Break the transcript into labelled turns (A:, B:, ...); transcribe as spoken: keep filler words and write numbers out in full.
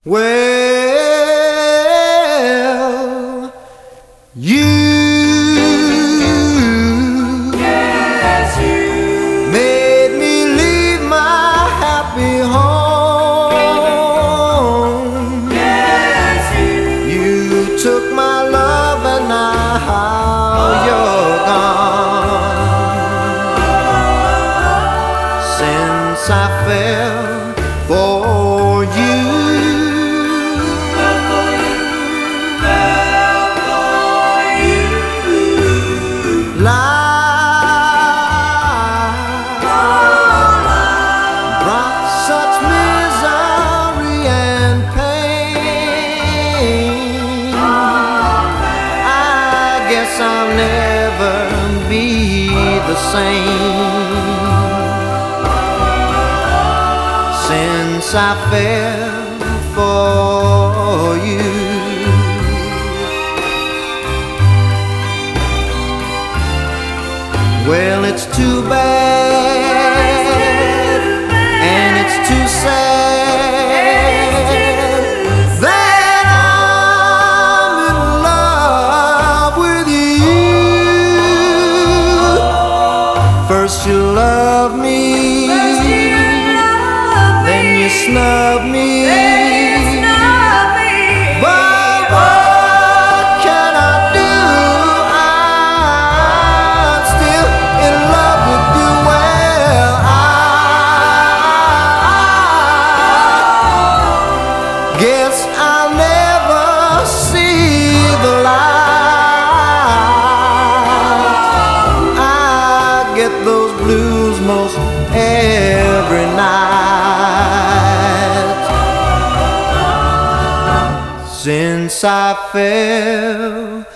A: Well, you,
B: yes, you
A: made me leave my happy home.
B: Yes, you
A: You took my love and now you're gone. Since I fell for you, life brought such misery and pain. I guess I'll never be the same since I fell for you. Well, it's too bad, and it's too sad that I'm in love with you. First you love me, then you snub me. But what can I do? I'm still in love with you. Well, I guess I'll never see the light. I get those blues most every night since I fell